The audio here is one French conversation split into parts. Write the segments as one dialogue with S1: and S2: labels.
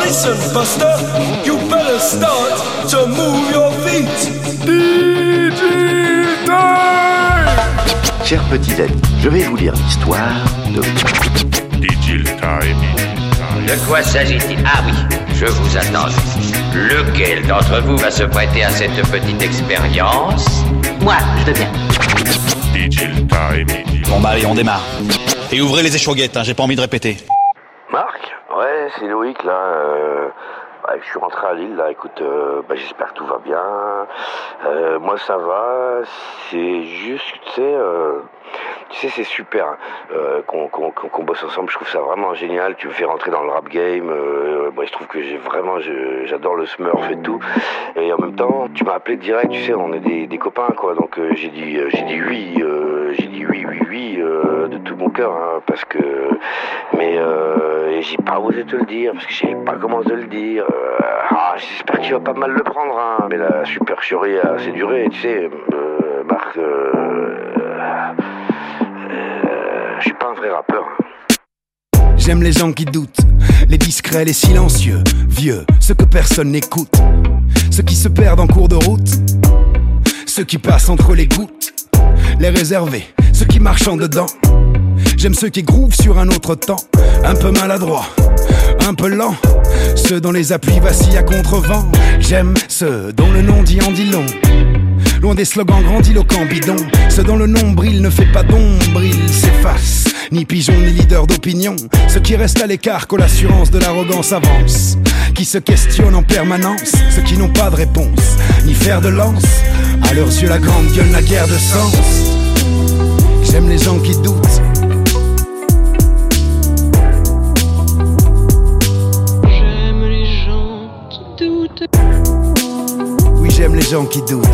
S1: listen, Buster, you better start to move your feet. Digital!
S2: Chers petits amis, je vais vous lire l'histoire de...
S3: Digital.
S4: De quoi s'agit-il? Ah oui, je vous attends. Lequel d'entre vous va se prêter à cette petite expérience?
S5: Moi, je veux bien.
S3: Digital.
S6: Bon bah allez, on démarre. Et ouvrez les échouguettes, hein, j'ai pas envie de répéter.
S2: Marc? Ouais, c'est Loïc, là. Je suis rentré à Lille, là. Écoute, j'espère que tout va bien. Moi, ça va. C'est juste, tu sais, c'est super qu'on bosse ensemble. Je trouve ça vraiment génial. Tu me fais rentrer dans le rap game. Je trouve que j'adore le Smurf et tout. Et en même temps, tu m'as appelé direct. Tu sais, on est des copains, quoi. Donc j'ai dit oui. J'ai dit oui de tout mon cœur, hein, parce que. Mais j'ai pas osé te le dire parce que je savais pas comment te le dire. J'espère que tu vas pas mal le prendre, hein. Mais la supercherie a assez duré, tu sais, Marc. Je suis pas un vrai rappeur.
S7: J'aime les gens qui doutent, les discrets, les silencieux, vieux, ceux que personne n'écoute, ceux qui se perdent en cours de route, ceux qui passent entre les gouttes, les réservés, ceux qui marchent en dedans. J'aime ceux qui groovent sur un autre temps, un peu maladroit, un peu lent, ceux dont les appuis vacillent à contre-vent. J'aime ceux dont le nom dit en dit long, loin des slogans grandiloquents bidons, ceux dont le nombril ne fait pas d'ombre, ils s'effacent, ni pigeon ni leader d'opinion, ceux qui restent à l'écart quand l'assurance de l'arrogance avance, qui se questionnent en permanence, ceux qui n'ont pas de réponse, ni fer de lance, à leurs yeux la grande gueule n'a guère de sens. J'aime les gens qui doutent. Oui, j'aime les gens qui doutent.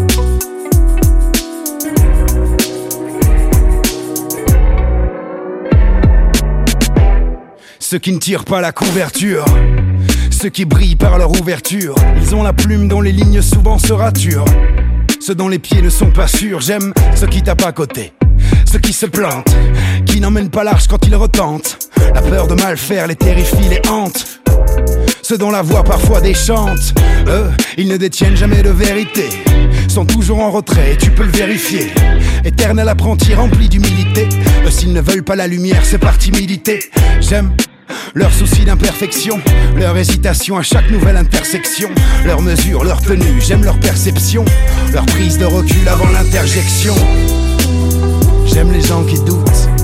S7: Ceux qui ne tirent pas la couverture, ceux qui brillent par leur ouverture, ils ont la plume dont les lignes souvent se raturent, ceux dont les pieds ne sont pas sûrs. J'aime ceux qui tapent à côté, ceux qui se plantent, qui n'emmènent pas large quand ils retentent. La peur de mal faire les terrifie, les hante. Ceux dont la voix parfois déchante, eux, ils ne détiennent jamais de vérité, sont toujours en retrait, tu peux le vérifier. Éternel apprenti rempli d'humilité, eux s'ils ne veulent pas la lumière, c'est par timidité. J'aime leur souci d'imperfection, leur hésitation à chaque nouvelle intersection, leur mesure, leur tenue, j'aime leur perception, leur prise de recul avant l'interjection. J'aime les gens qui doutent.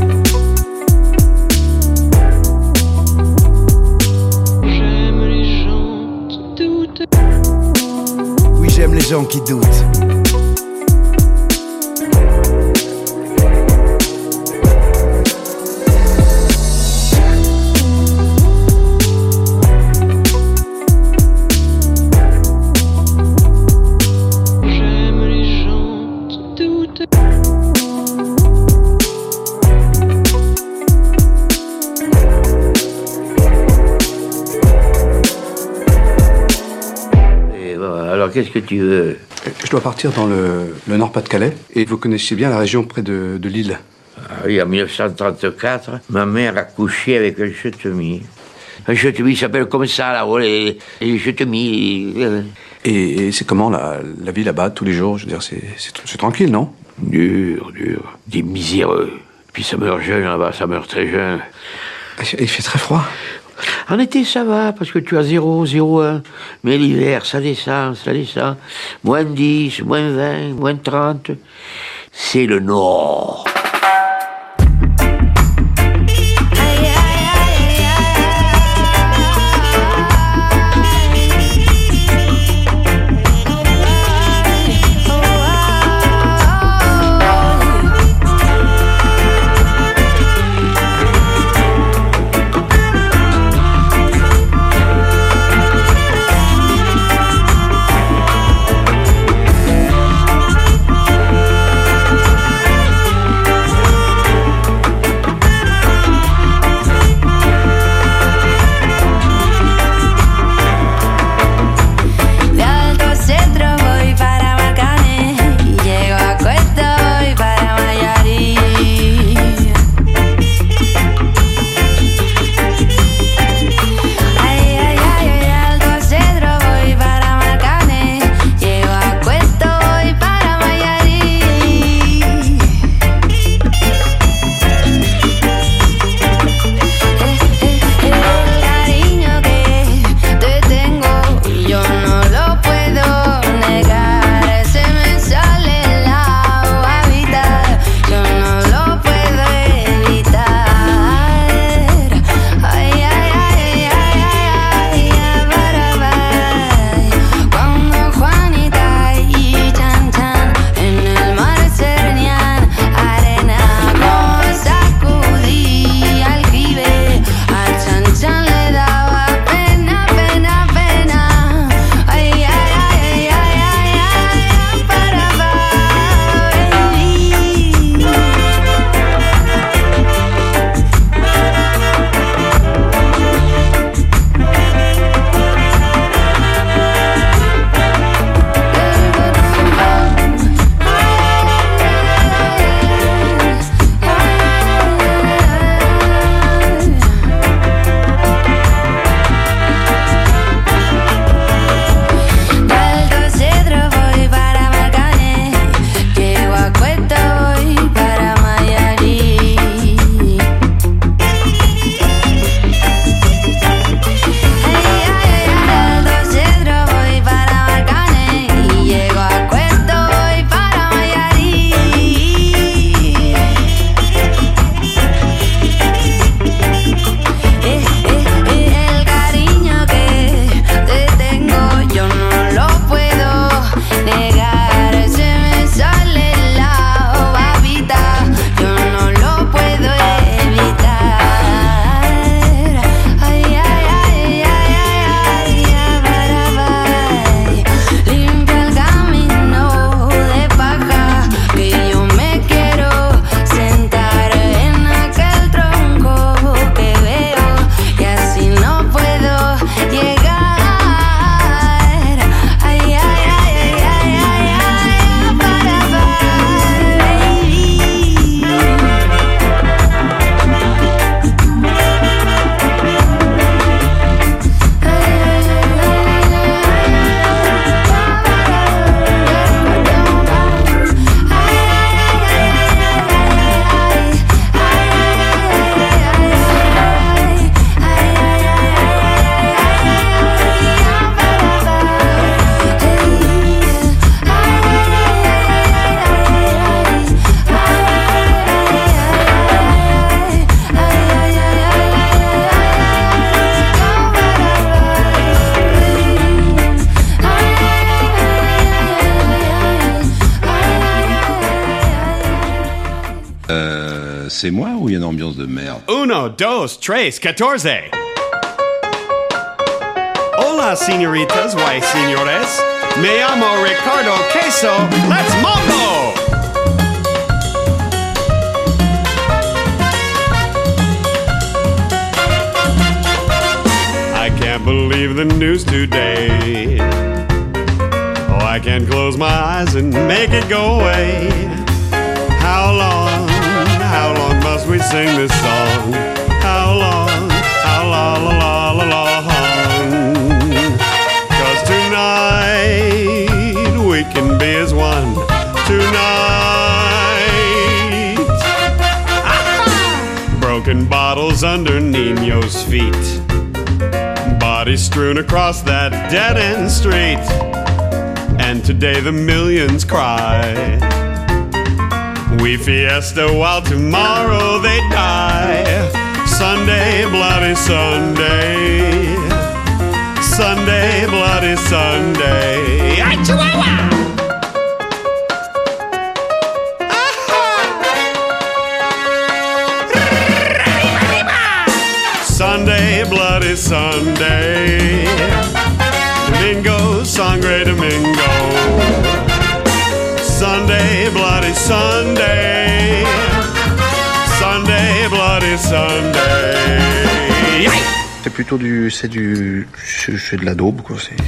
S7: Oui, j'aime les gens qui doutent.
S4: Qu'est-ce que tu veux?
S8: Je dois partir dans le Nord-Pas-de-Calais. Et vous connaissez bien la région près de Lille.
S4: Oui, en 1934, ma mère a couché avec un chetemi. Un chetemi s'appelle comme ça, là, les chetemis.
S8: Et c'est comment la vie là-bas, tous les jours? Je veux dire, c'est tranquille, non?
S4: Dur. Des miséreux. Puis ça meurt jeune là-bas, ça meurt très jeune.
S8: Il fait très froid.
S4: En été, ça va, parce que tu as 0, 0,1. Mais l'hiver, ça descend. Moins 10, moins 20, moins 30. C'est le Nord.
S5: c'est moi ou il y a une ambiance de merde?
S9: 1, 2, 3, 14. Hola, señoritas, why, señores? Me llamo Ricardo Queso. Let's mambo! I can't believe the news today. Oh, I can't close my eyes and make it go away. How long must we sing this song? How long, long? 'Cause tonight we can be as one. Tonight, broken bottles under Nino's feet, bodies strewn across that dead-end street. And today the millions cry. We fiesta while tomorrow they die. Sunday, bloody Sunday. Sunday, bloody Sunday. Ay, Chihuahua! Sunday, bloody Sunday. Domingo, sangre Domingo. Sunday, bloody Sunday. Sunday, bloody Sunday.
S8: C'est plutôt c'est de la daube, quoi. C'est...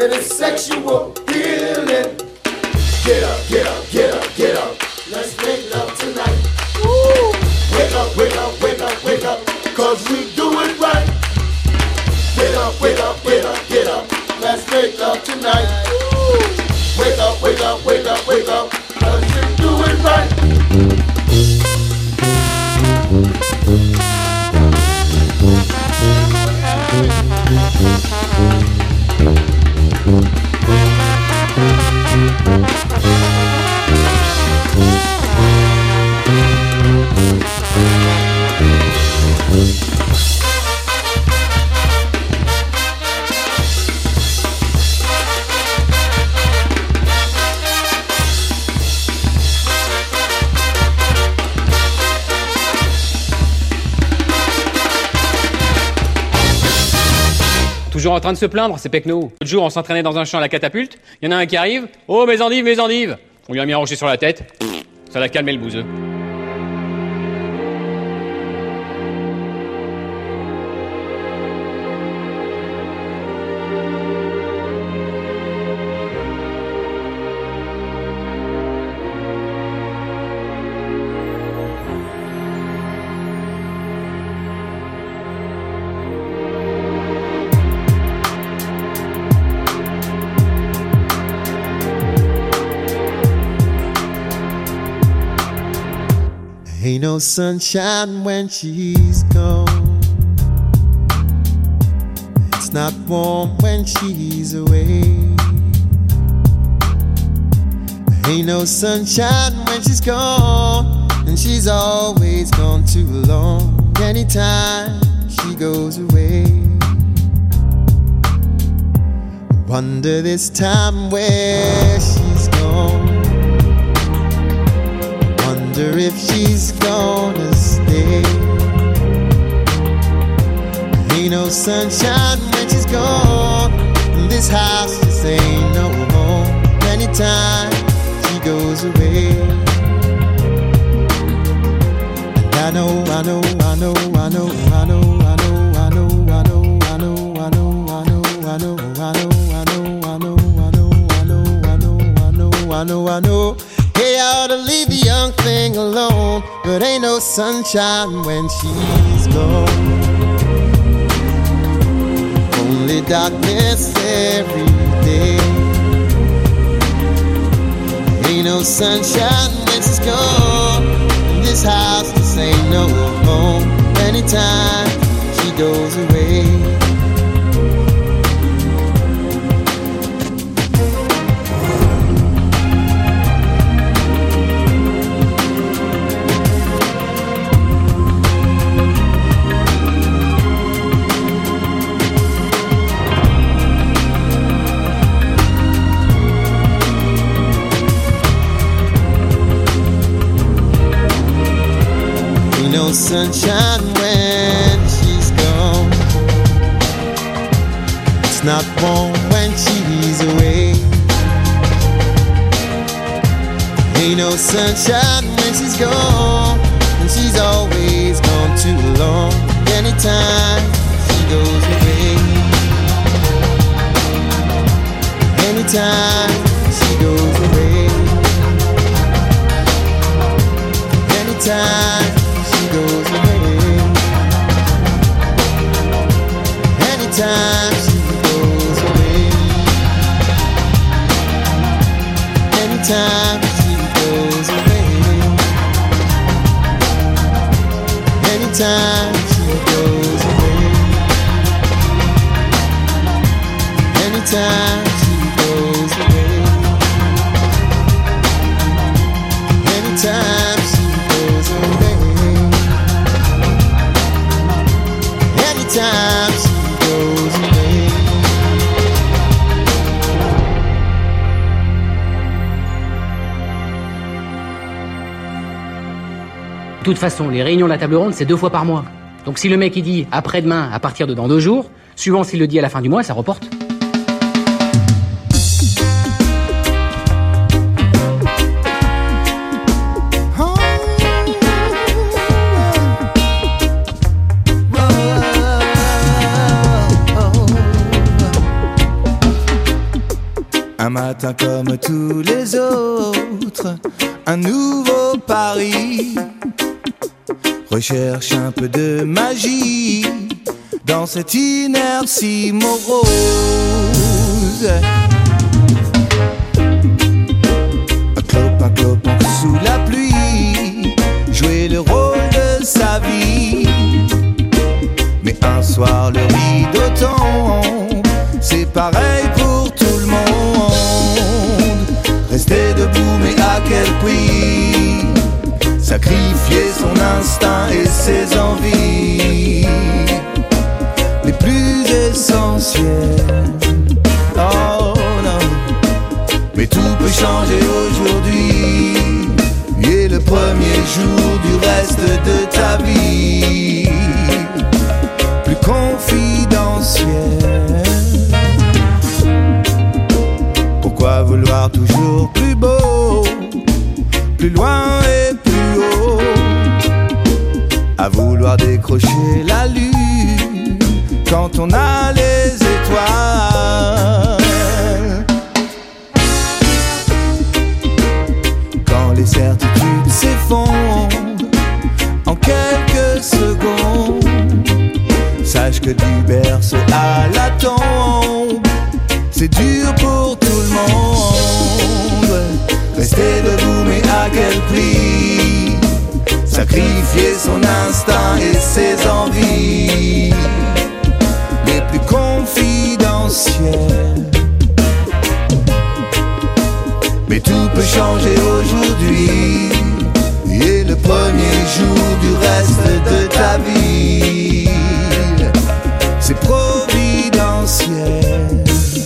S1: and it's sexual healing. Get up, get up, get up, get up. Let's make love tonight. Woo! Wake up, wake up, wake up, wake up, 'cause we do it right. Get up, wake up, get up, get up. Let's make love tonight. Woo! Wake up, wake up, wake up, wake up, 'cause we do it right.
S10: Toujours en train de se plaindre, ces pecnos. L'autre jour, on s'entraînait dans un champ à la catapulte. Il y en a un qui arrive. Oh, mes endives, mes endives. On lui a mis un rocher sur la tête. Ça l'a calmé le bouseux.
S11: Ain't no sunshine when she's gone. It's not warm when she's away. Ain't no sunshine when she's gone, and she's always gone too long. Anytime she goes away, wonder this time where she's gone. Wonder if she's gonna stay. Ain't no sunshine when she's gone, and this house just ain't no home. Anytime she goes away, and I know, I know, I know, I know, I know, I know, I know, I know, I know, I know, I know, I know, I know, I know, I know, I know, I know, I know, I know, I know. Hey, I ought to leave the young thing alone, but ain't no sunshine when she's gone. Only darkness every day. Ain't no sunshine when she's gone. This house just ain't no home. Anytime she goes away. No sunshine when she's gone. It's not warm when she's away. Ain't no sunshine when she's gone, and she's always gone too long. Anytime she goes away, anytime she goes away, anytime goes away. Anytime she goes away. Anytime she goes away. Anytime she goes away. Anytime she goes away. Anytime she goes away. Anytime she goes away.
S12: De toute façon, les réunions de la table ronde, c'est 2 fois par mois. Donc si le mec il dit après-demain à partir de dans 2 jours, suivant s'il le dit à la fin du mois, ça reporte.
S11: Un matin comme tous les autres, un nouveau pari. Recherche un peu de magie dans cette inertie morose. Un clopin sous la pluie, jouer le rôle de sa vie. Mais un soir le rideau tombe, c'est pareil pour tout le monde. Rester debout mais à quel prix? Sacrifier son instinct et ses envies les plus essentielles. Oh non, mais tout peut changer aujourd'hui. Et le premier jour du reste de ta vie plus confidentiel. Pourquoi vouloir toujours plus beau, plus loin et plus haut, à vouloir décrocher la lune quand on a les étoiles? Quand les certitudes s'effondrent en quelques secondes, sache que du berceau à la tombe, c'est dur pour tout le monde. Rester debout mais à quel prix? Sacrifier son instinct et ses envies les plus confidentielles. Mais tout peut changer aujourd'hui. Et le premier jour du reste de ta vie, c'est providentiel.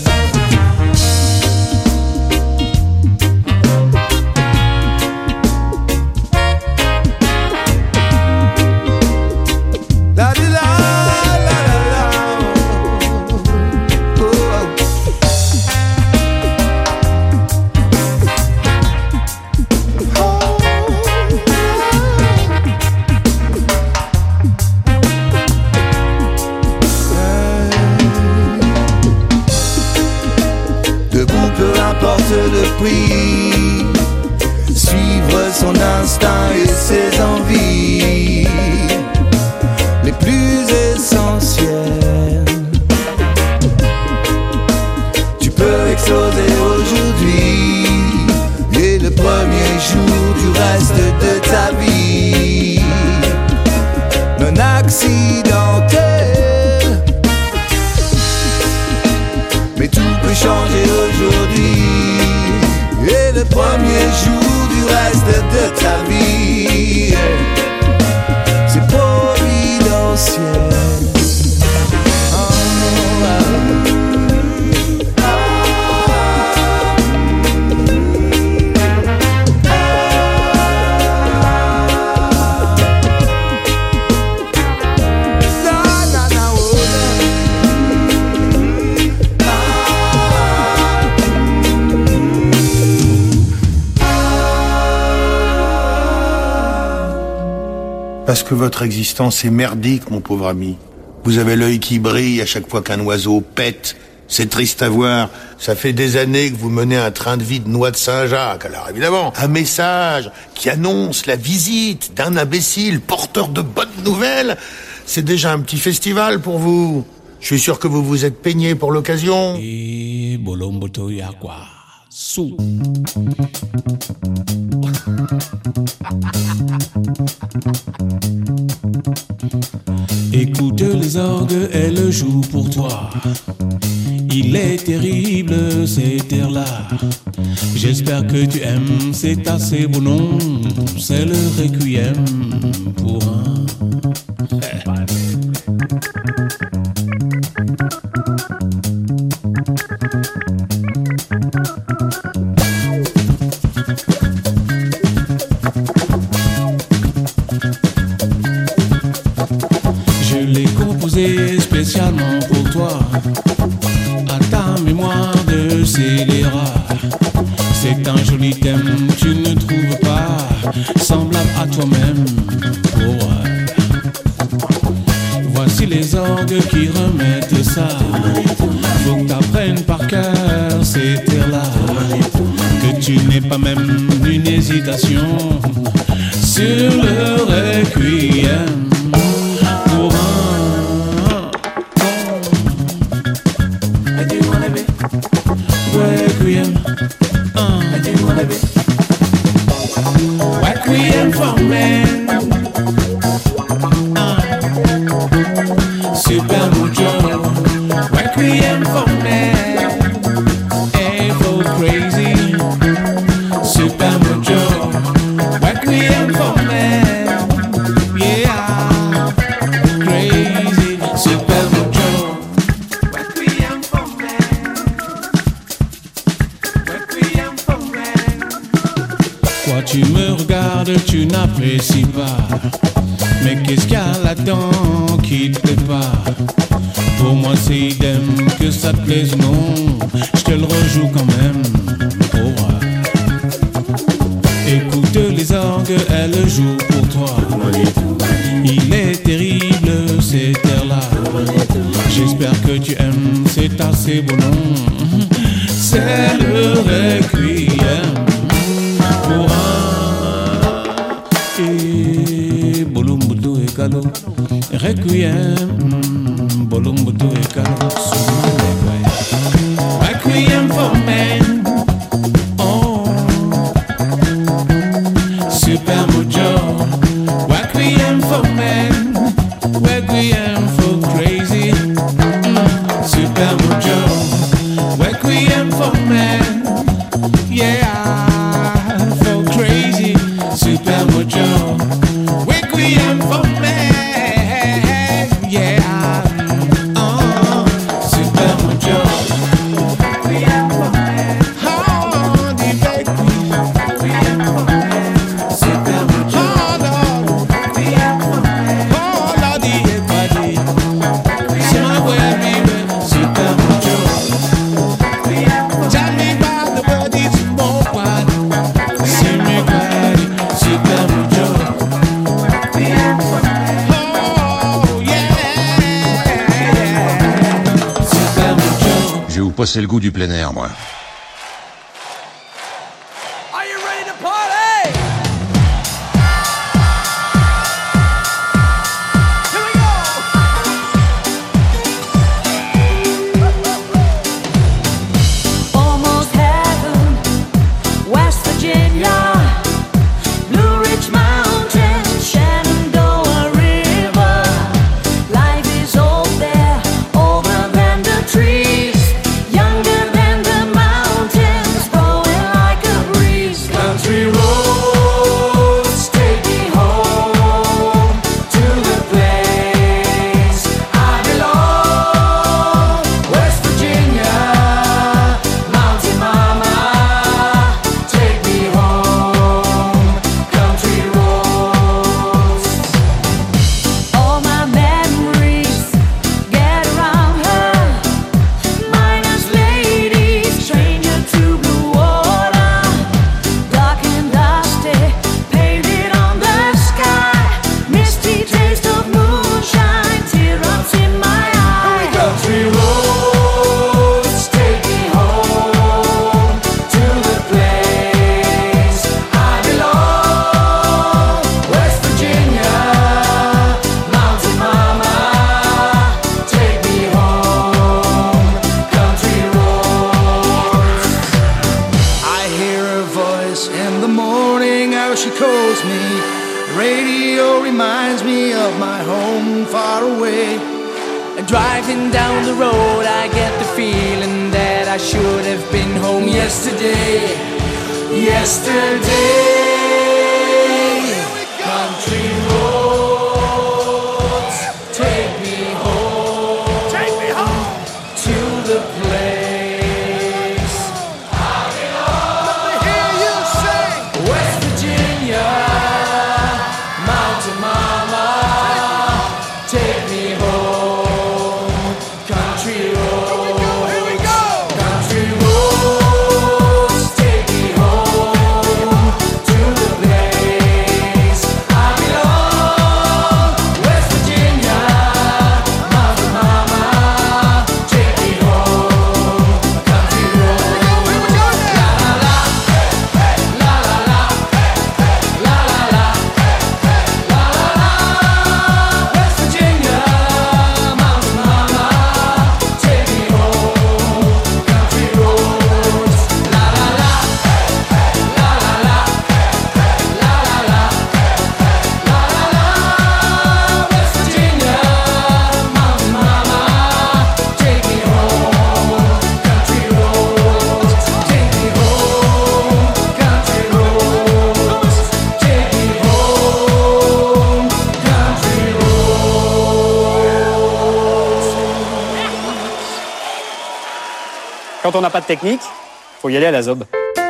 S11: Le prix, suivre son instinct et ses envies les plus essentielles. Tu peux exploser aujourd'hui et le premier jour du reste de ta vie non accidentel. Mais tout peut changer aujourd'hui. Et le premier jour du reste de ta vie, c'est providentiel.
S13: Parce que votre existence est merdique, mon pauvre ami. Vous avez l'œil qui brille à chaque fois qu'un oiseau pète. C'est triste à voir. Ça fait des années que vous menez un train de vie de noix de Saint-Jacques. Alors évidemment, un message qui annonce la visite d'un imbécile porteur de bonnes nouvelles, c'est déjà un petit festival pour vous. Je suis sûr que vous vous êtes peigné pour l'occasion.
S14: Écoute les orgues, elles jouent pour toi. Il est terrible cet air-là. J'espère que tu aimes, c'est assez bon nom. C'est le requiem pour un. Spécialement pour toi, à ta mémoire de scélérat. C'est un joli thème, tu ne trouves pas semblable à toi-même. Voici les orgues qui remettent ça. Faut que t'apprennes par cœur ces terres-là. n'est pas même une hésitation sur le requiem pour un I do wanna be requiem I do wanna be requiem for men Super Mucho requiem for men ain't for crazy Super Mucho requiem for men yeah crazy Super Mucho requiem for men requiem for men Quoi tu me regardes tu n'apprécies pas mais qu'est-ce qu'il y a là-dedans qui te plaît pas Pour moi c'est idem que ça te plaise ou non Je te le rejoue quand même pour moi Écoute les orgues, elles jouent pour toi Il est terrible cet air-là J'espère que tu aimes, c'est assez bon non C'est le requiem pour un Bolumbudu et Kalo Requiem Bolumbudu et Kalo Requiem for men Oh Super Mucho Requiem for men Requiem for crazy Super Mucho Requiem for men Yeah For crazy Super Mucho Requiem for men, yeah. Super Mucho. Requiem for men. Oh, the baby. Requiem for men. Super Mucho. Oh, Lord. Requiem for men. Oh, Lord, the body. C'est my baby. Super Mucho. Requiem for men. Tell me about the body, it's more body. See me body. Super Mucho.
S5: Je vais vous passer le goût du plein air, moi.
S1: Are you ready to party? Here we go!
S15: Almost heaven, West Virginia, Blue Ridge Mountains, Shenandoah River. Life is old there, older than the trees, younger than the mountains, blowing like a breeze.
S1: Country roads take me home to the place I belong. West Virginia, Mountain Mama, take me home. Country roads.
S15: All my memories get around her. Miner's lady, stranger to blue water. Dark and dusty, painted on the sky. Misty taste of moonshine, teardrops in my eye.
S1: Country roads take me home to the place I belong. West Virginia, Mountain Mama, take me home. Country roads.
S7: I hear her voice in the morning, how she calls me. Radio reminds me of my home far away.
S1: Driving down the road, I get the feeling that I should have been home yesterday. Yesterday. Country roads, take me home. Take me home to the place I belong. Let me hear you sing. West Virginia, Mountain Mama, take me home. Country roads. Here we go. Country roads, take me home to
S10: Quand on n'a pas de technique, faut y aller à la zob.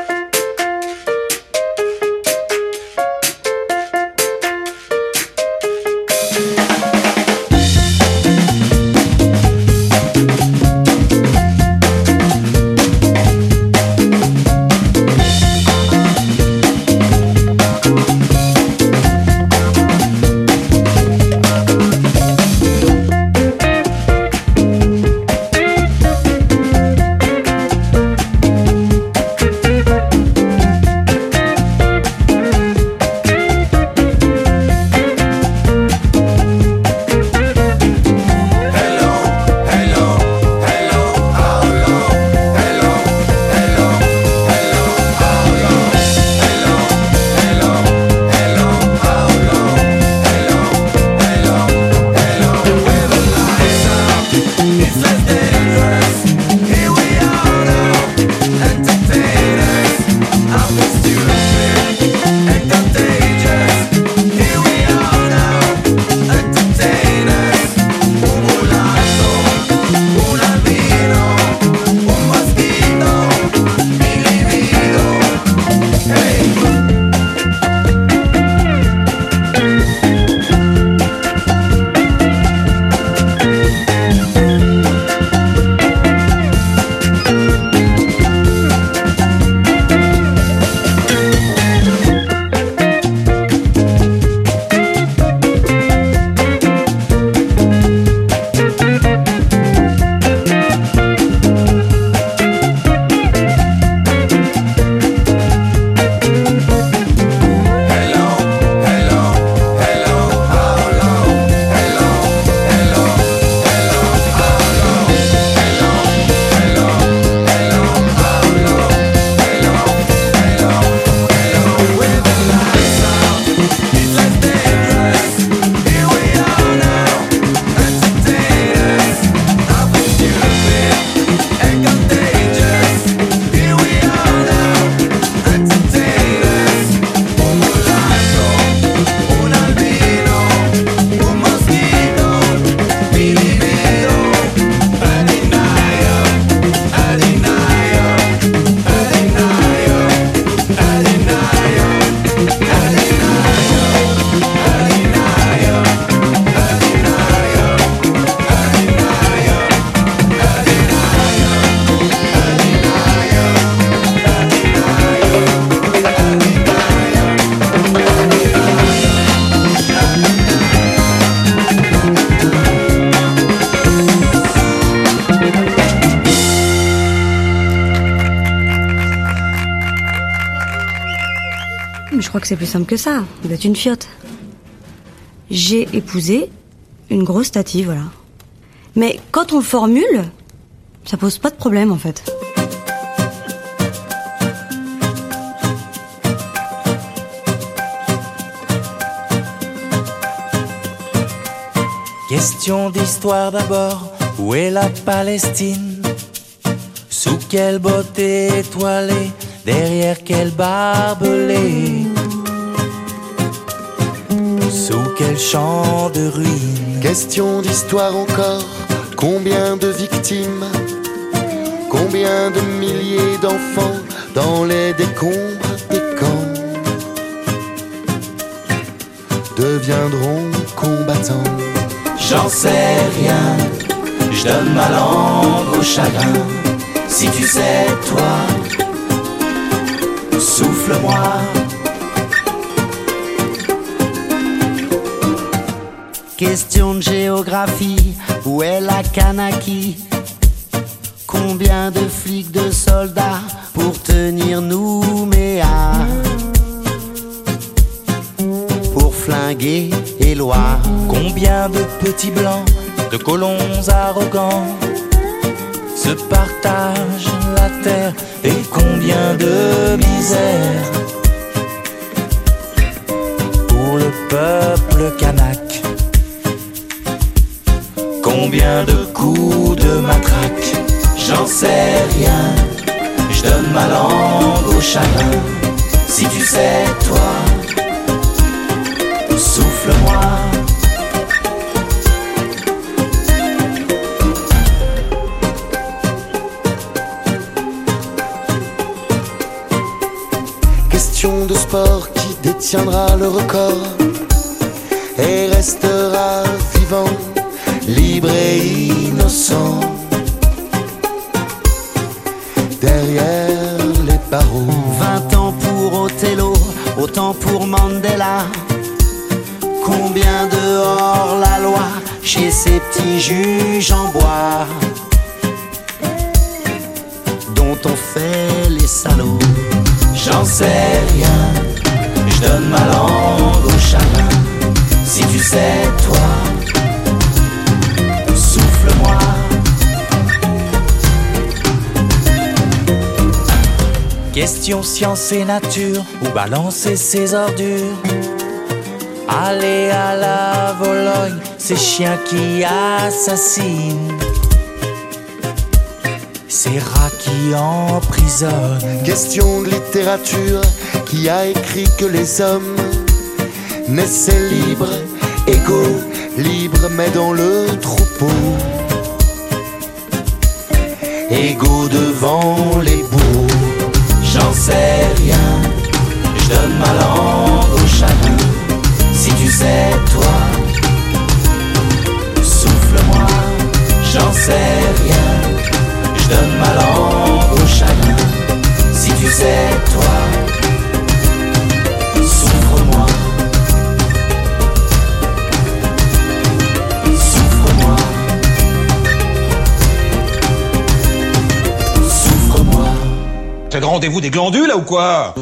S16: Je crois que c'est plus simple que ça. Vous êtes une fiotte. J'ai épousé une grosse tatie, voilà. Mais quand on le formule, ça pose pas de problème en fait.
S17: Question d'histoire d'abord, où est la Palestine? Sous quelle beauté étoilée, derrière quel barbelé? Sous quel champ de ruines?
S1: Question d'histoire encore, combien de victimes? Combien de milliers d'enfants dans les décombres des camps deviendront combattants?
S17: J'en sais rien, je donne ma langue au chagrin. Si tu sais, toi, souffle-moi.
S18: Question de géographie, où est la Kanaki? Combien de flics, de soldats pour tenir Nouméa? Pour flinguer Éloi?
S17: Combien de petits blancs, de colons arrogants se partagent la terre, et combien de misère pour le peuple kanak? Combien de coups de matraque? J'en sais rien, je donne ma langue au chagrin. Si tu sais, toi, souffle-moi.
S1: question de sport, qui détiendra le record et restera vivant, libre et innocent derrière les barreaux.
S18: 20 ans pour Othello, autant pour Mandela. Combien dehors la loi, chez ces petits juges en bois dont on fait les salauds.
S17: J'en sais rien, je donne ma langue au chaman. Si tu sais, toi, souffle-moi. Question science et nature, où balancer ses ordures. Aller à la Vologne, ces chiens qui assassinent, ces rats qui emprisonnent.
S1: Question de littérature, qui a écrit que les hommes naissaient libres, égaux, libres mais dans le troupeau, égaux devant les bourreaux.
S17: J'en sais rien, je donne ma langue au chaman. Si tu sais, toi, souffle-moi. J'en sais rien, je donne ma langue au chaman. Si tu sais, toi, souffre-moi. Souffre-moi. Souffre-moi.
S5: C'est le rendez-vous des glandules là ou quoi?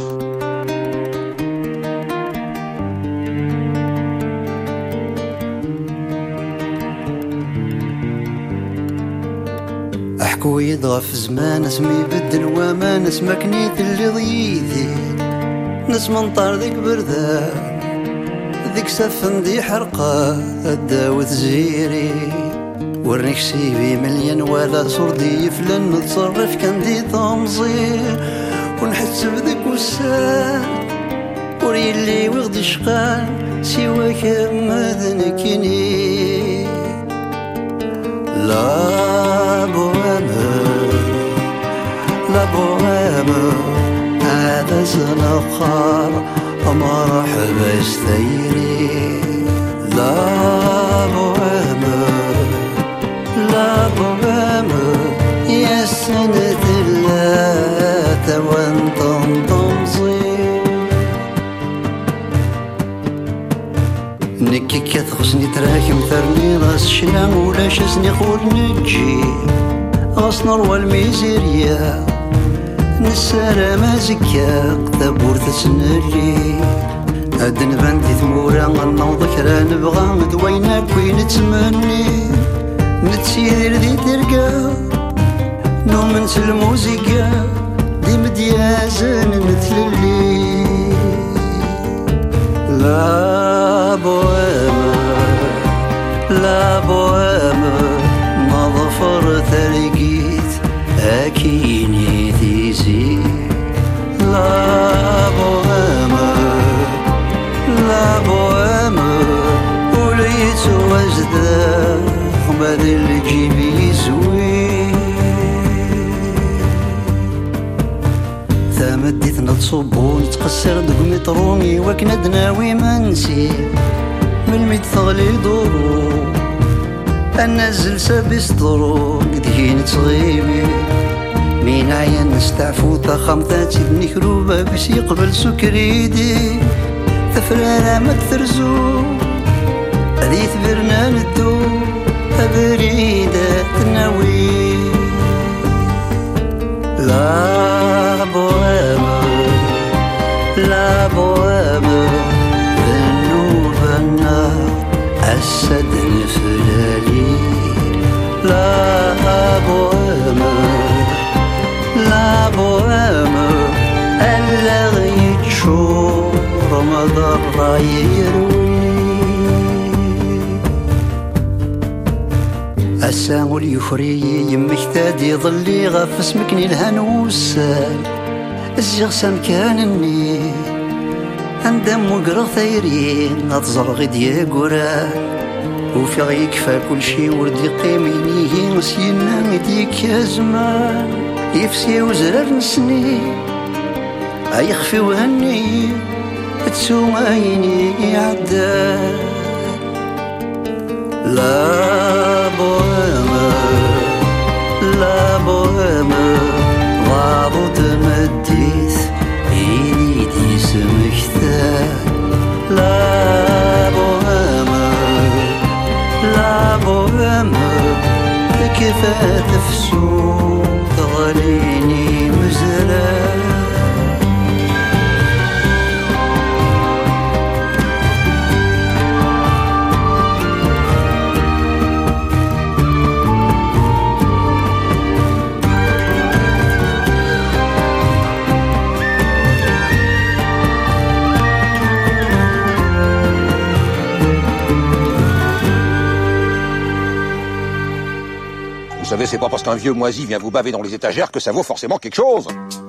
S11: احكوا يضغف زمان اسمي يبدل وامان اسمك نيت اللي ضيثي ناس منطار ذيك بردان ذيك سفن دي حرقة الداوة زيري ورنيك سيبي مليان ولا صردي يفلن نتصرف كان دي تمزير ونحس بذيك وسان وري اللي وغدي شقان سواك مذنكيني La bohème, هذا سنقار مرحبا استيري. La bohème, يا سنة اللات وانت تمضي. نكي كتغسني تراكم ثرني غاس شنا ولا شسني خور نجي غاس نروى الميزيريا نسارة مازكا قتابور تسنري هاد نباندي ثمورا غنوض كرا نبغى دوينا كوين نتمني نتسيدر ذي ترقا نومنس الموسيقى دي مديازن نتللي. La bohème ما ظفرت لقيت أكيني ثيزي. La bohème وليت وجدة بعد الجيبي زوي ثمديت نتصبو نتقصر دوك مترومي وكنا دناوي منسي من الميت ثغلي دورو النزل سابس طرو قد هين تغيبي مين عيان نستعفو ضخم ذاتي بنكروبة باش يقبل سكريدي ثفرانة ما تثرزو هذي ثبرنا ندو أبريدة تناوي. La bohème ذنوبنا أسد الفلالي. La bohème اللي يتشور مضر يروي. السامول يفري يمك تادي ظلي غف اسمكني الهنوسال الزغسان كانني اندم وقرا ثيرين اتزرغ ديا قران وفي غيكفى كل شي وردي قيمينيه نسينا ديك يا زمان يفسي وزرار نسني
S18: يخفي وهني تسويني عداد لا بوهيم لا بوهيم غابو تمديث إيدي سمكتاد لا بوهيم لا بوهيم كيف تفسو تغليني مزرعة
S5: Vous savez, c'est pas parce qu'un vieux moisi vient vous baver dans les étagères que ça vaut forcément quelque chose.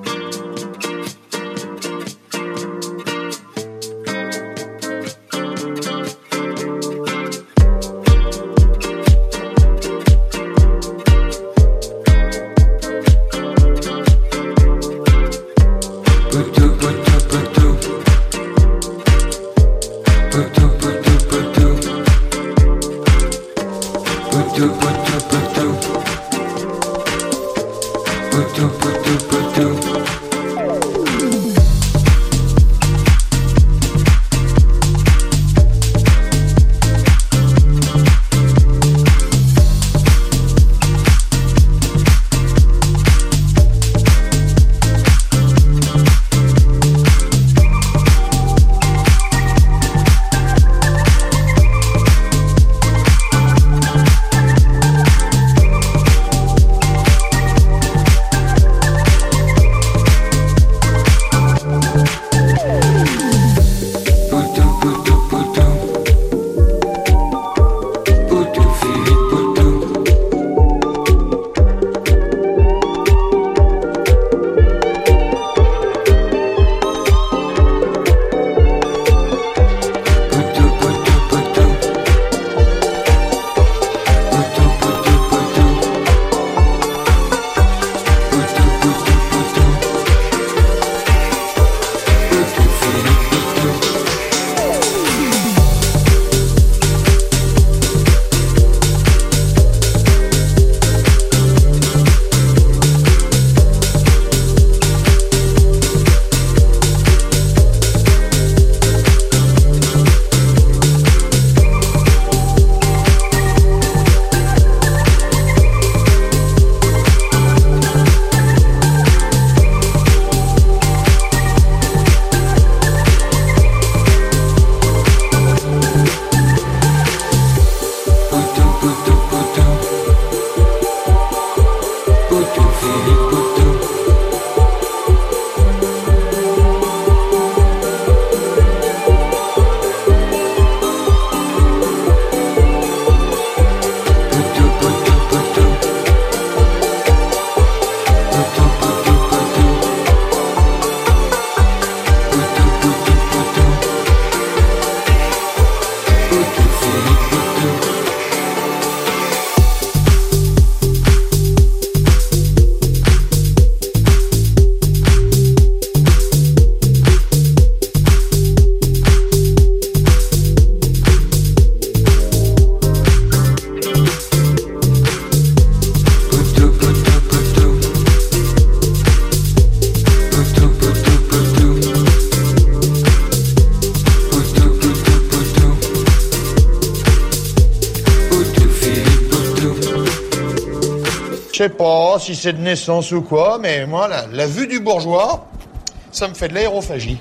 S13: Je sais pas si c'est de naissance ou quoi, mais moi, la vue du bourgeois, ça me fait de l'aérophagie.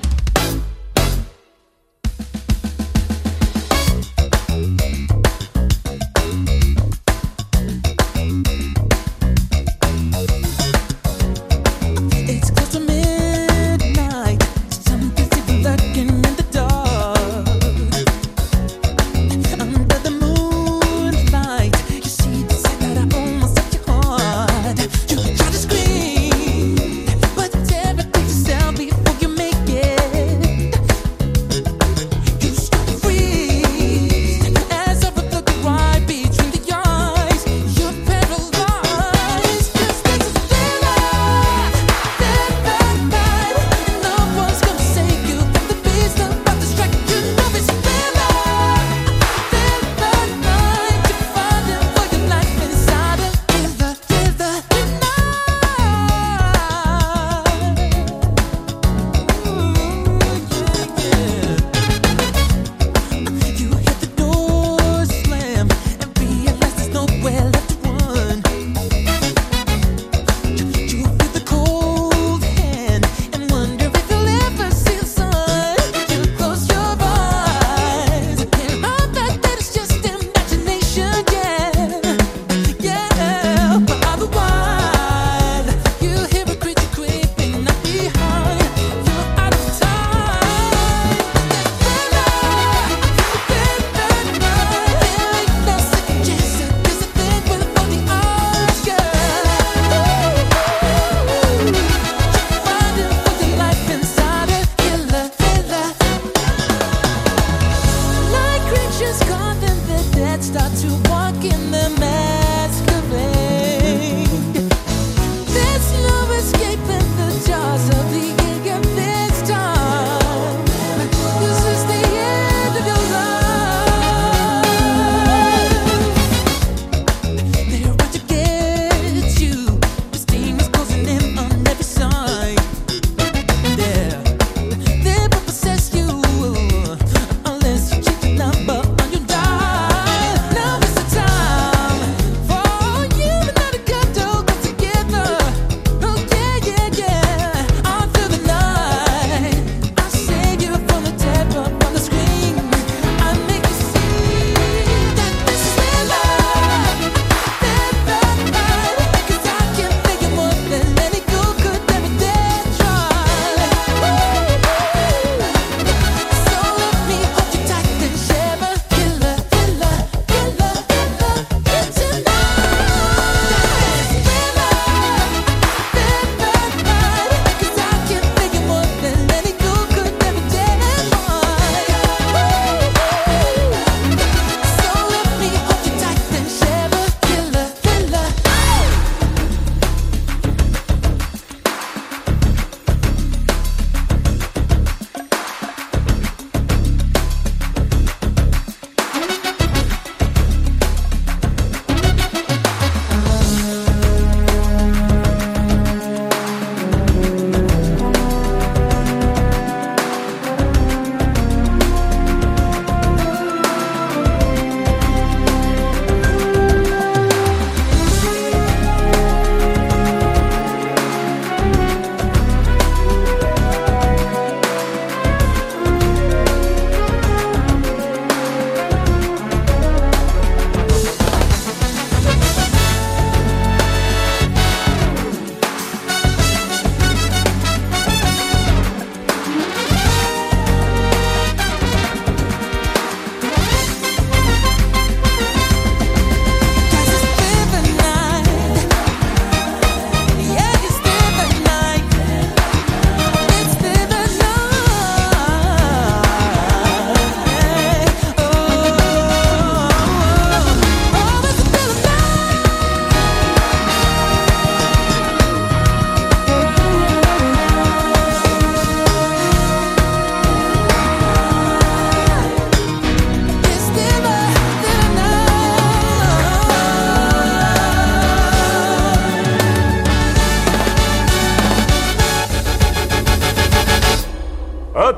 S15: Before you make it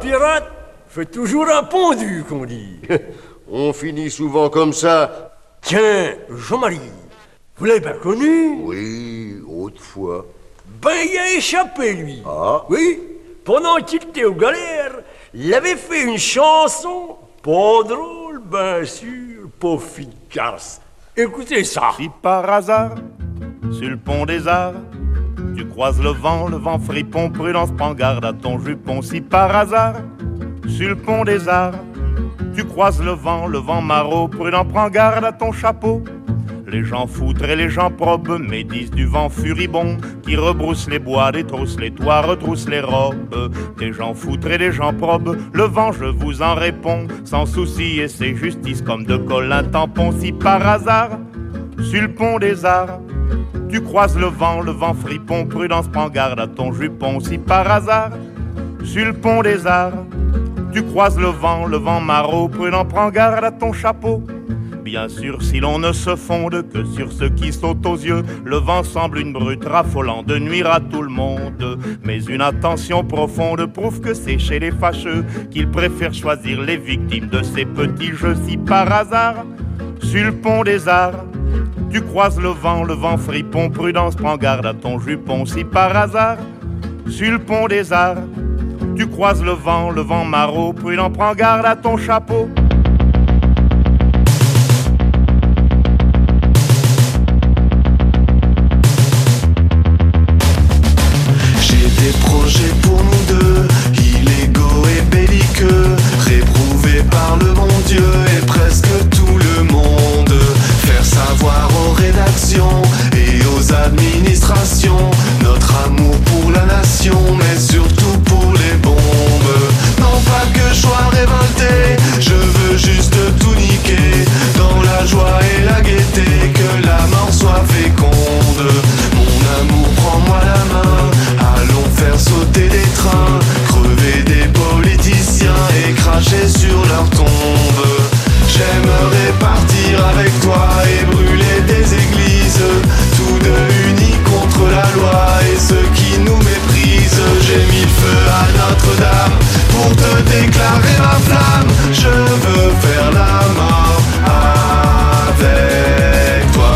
S19: pirate fait toujours un pondu, qu'on dit.
S1: On finit souvent comme ça.
S19: Tiens, Jean-Marie, vous l'avez pas connu?
S1: Oui, autrefois.
S19: Ben, il a échappé, lui.
S1: Ah.
S19: Oui, pendant qu'il était aux galères, il avait fait une chanson, pas drôle, bien sûr, pas efficace. Écoutez ça.
S20: Si par hasard, sur le pont des Arts, tu croises le vent fripon, prudence, prends garde à ton jupon. Si par hasard, sur le pont des Arts, tu croises le vent maraud, prudent, prends garde à ton chapeau. Les gens foutres et les gens probes médisent du vent furibond qui rebrousse les bois, détrousse les toits, retrousse les robes. Des gens foutres et des gens probes, le vent je vous en réponds, sans souci et c'est justice comme de colle un tampon. Si par hasard, sur le pont des Arts, tu croises le vent fripon, prudence, prends garde à ton jupon. Si par hasard, sur le pont des Arts, tu croises le vent maraud, prudent, prends garde à ton chapeau. Bien sûr, si l'on ne se fonde que sur ce qui saute aux yeux, le vent semble une brute raffolant de nuire à tout le monde. Mais une attention profonde prouve que c'est chez les fâcheux qu'ils préfèrent choisir les victimes de ces petits jeux. Si par hasard, sur le pont des Arts, tu croises le vent fripon, prudence, prends garde à ton jupon. Si par hasard, sur le pont des Arts, tu croises le vent maraud, prudent, prends garde à ton chapeau.
S17: Des projets pour nous deux, illégaux et belliqueux, réprouvés par le bon Dieu et presque tout le monde. Faire savoir aux rédactions et aux administrations notre amour pour la nation, mais surtout pour les bombes. Non pas que je sois révolté, je veux juste tout niquer, dans la joie et la gaieté, que la mort soit féconde. Mon amour, prends-moi la main, allons faire sauter des trains, crever des politiciens et cracher sur leur tombe. J'aimerais partir avec toi et brûler des églises, tous deux unis contre la loi et ceux qui nous méprisent. J'ai mis le feu à Notre-Dame pour te déclarer ma flamme. Je veux faire la mort avec toi.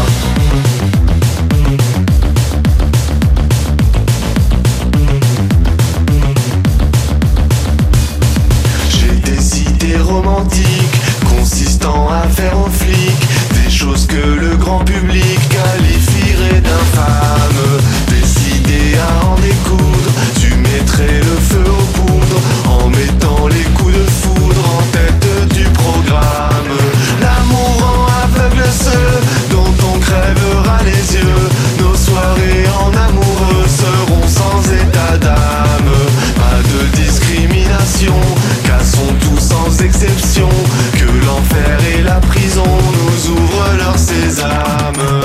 S17: Romantique, consistant à faire aux flics des choses que le grand public qualifierait d'infâmes. Décidé à en découdre, tu mettrais le feu aux poudres en mettant les coups de foudre en tête du programme. L'amour rend aveugle ceux dont on crèvera les yeux. Nos soirées en amoureux seront sans état d'âme. Pas de discrimination, cassons tout sans exception, que l'enfer et la prison nous ouvrent leur sésame.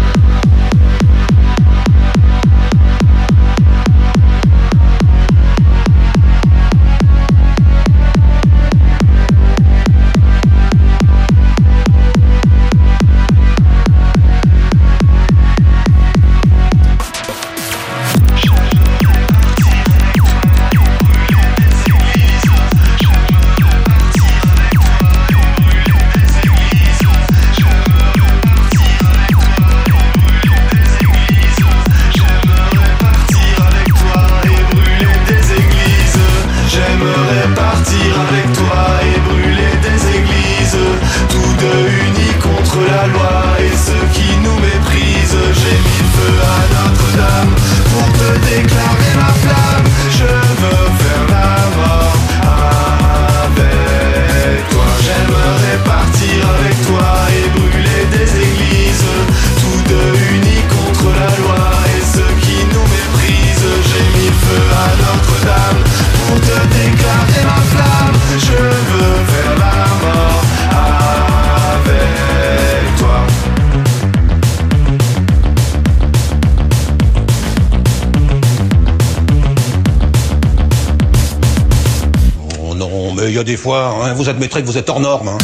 S5: Il y a des fois, hein, vous admettrez que vous êtes hors norme. Hein.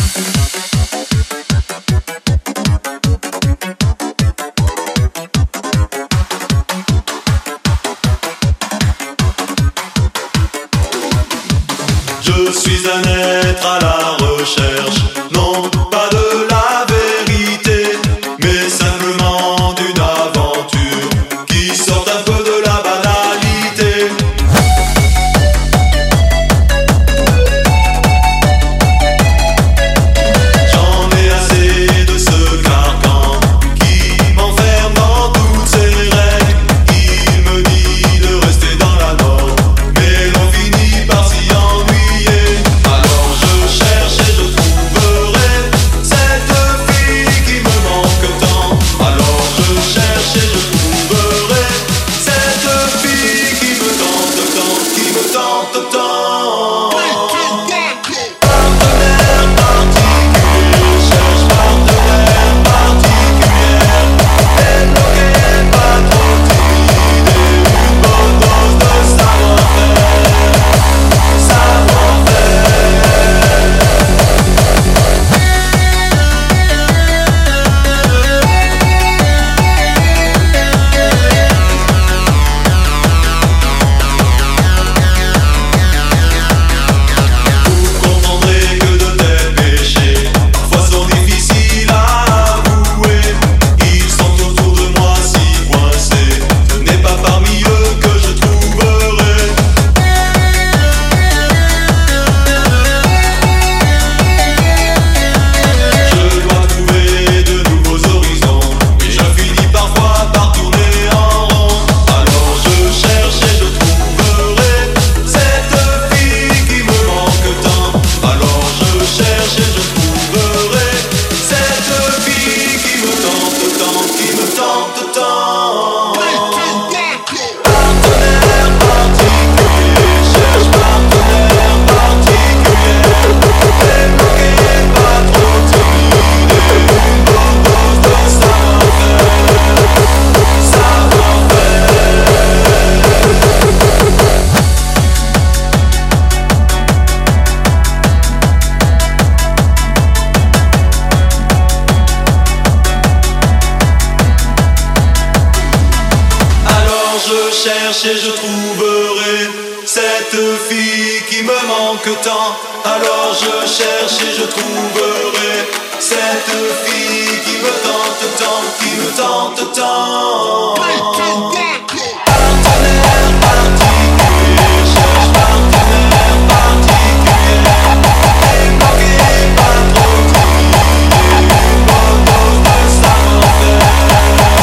S17: Je suis un être à la recherche, non pas de la vérité, mais simplement d'une aventure qui sort un peu de la banalité. J'en ai assez de ce carcan qui m'enferme dans toutes ses règles. Il me dit de rester dans la norme, mais l'on finit par s'y ennuyer. Alors je cherche et je trouverai cette fille qui me manque tant. Alors je cherche et je trouverai cette fille qui me tente tant, qui me tente tant. Partenaire particulier, cherche partenaire particulière. Débloquez pas trop timide, une bonne dose de savoir-faire. Vous comprendrez que de tels péchés parfois sont difficiles à avouer. Ils sont autour de moi si coincés, ce n'est pas parmi eux que je trouverai. Je dois trouver de nouveaux horizons, mais je finis parfois par tourner en rond. Alors je cherche et je trouverai cette fille qui me manque tant. Alors je cherche et je trouverai cette fille qui me tente tant, qui me tente tant. Partenaire particulier, cherche partenaire particulière. Débloquez pas trop timide, une bonne dose de savoir-faire. Alors je cherche et je trouverai cette fille qui me manque tant. Alors je cherche et je trouverai cette fille qui me tente tant, qui me tente tant. Partenaire particulier, cherche partenaire particulière. Débloquez pas trop timide, une bonne dose de savoir-faire.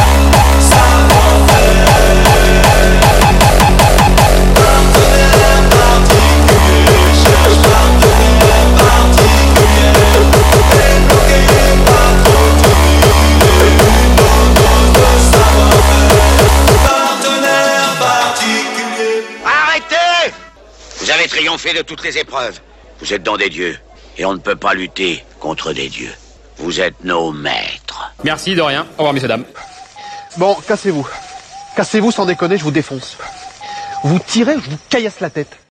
S17: Partenaire particulier, cherche partenaire particulière. Débloquez pas trop timide, une bonne dose de savoir-faire. Partenaire particulier.
S4: Arrêtez! Vous avez triomphé de toutes les épreuves. Vous êtes dans des dieux. Et on ne peut pas lutter contre des dieux. Vous êtes nos maîtres.
S10: Merci, de rien. Au revoir, messieurs, dames.
S21: Bon, cassez-vous. Cassez-vous sans déconner, je vous défonce. Vous tirez, je vous caillasse la tête.